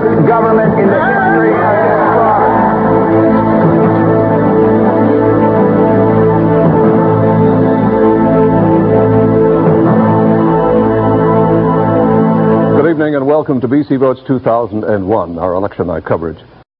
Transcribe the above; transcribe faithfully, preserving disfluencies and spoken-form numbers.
government in the history of this Good evening and welcome to B C Votes two thousand one, our election night coverage.